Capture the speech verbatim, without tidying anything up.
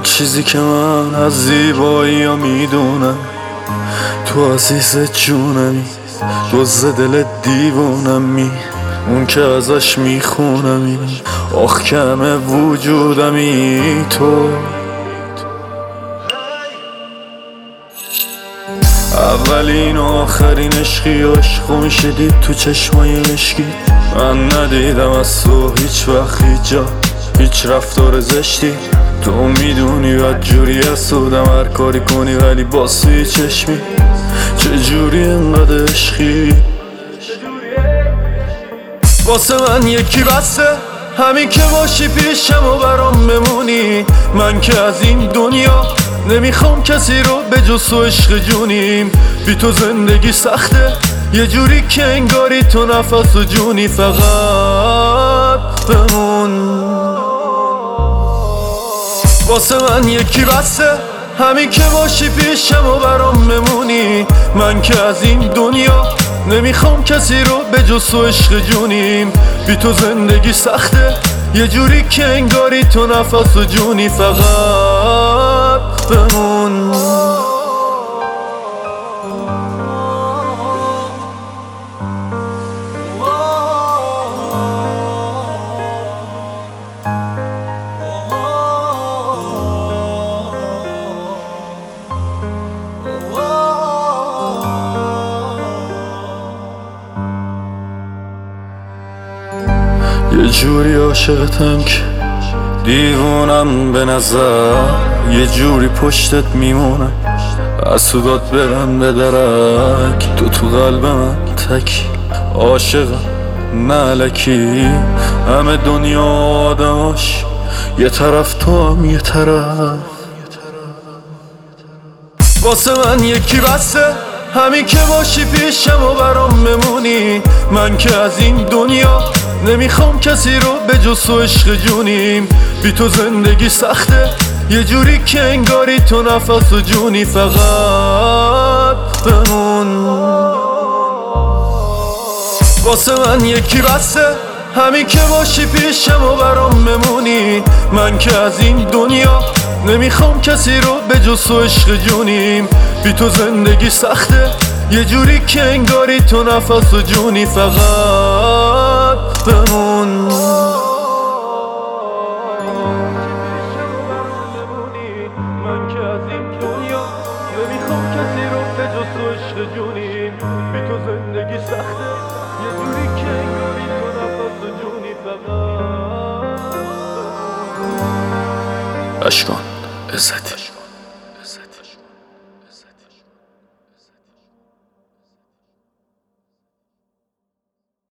چیزی که من از زیبایی ها میدونم، تو عزیز جونمی، دوز دل دیوونمی، اون که ازش میخونمی، آخ که همه وجودمی تو. اولین و آخرین عشقی عشقو میشه دید تو چشمای مشکی. من ندیدم از تو هیچ وقت هیچ جا هیچ رفتار زشتی. تو میدونی بدجوری حسودم هر کاری کنی ولی باز توی چشمی. چجوری انقدر عشقی؟ واسه من یکی بسته، همین که باشی پیشم و برام بمونی. من که از این دنیا نمیخوام کسی رو به جز تو عشق جونیم. بی تو زندگی سخته، یه جوری که انگاری تو نفس و جونی. فقط بمون واسه من یکی بسته، همین که باشی پیشم و برام بمونی. من که از این دنیا نمیخوام کسی رو به جز تو عشق جونیم. بی تو زندگی سخته، یه جوری که انگاری تو نفس و جونی. فقط بمون. یه جوری عاشقتم که دیوونم به نظر، یه جوری پشتت میمونم از صدات برم به درک. تو تو قلب من تکی عاشقم نه الکی، همه دنیا آدماش یه طرف تو هم یه طرف. واسه من یکی بسته، همین که باشی پیشم و برام بمونی. من که از این دنیا نمیخوام کسی رو به جز تو عشق جونیم. بی تو زندگی سخته، یه جوری که انگاری تو نفس و جونی. فقط بمون واسه من یکی بسته، همین که باشی پیشم و برام بمونی. من که از این دنیا نمیخوام کسی رو به جز تو عشق جونیم. بی تو زندگی سخته، یه جوری که انگاری تو نفس و جونی. فقط بمون من که از این دنیا نمیخوام کسی رو به جز تو عشق جونیم. بی تو زندگی سخته، یه جوری که انگاری تو نفس و جونی. فقط اشکان عزتی.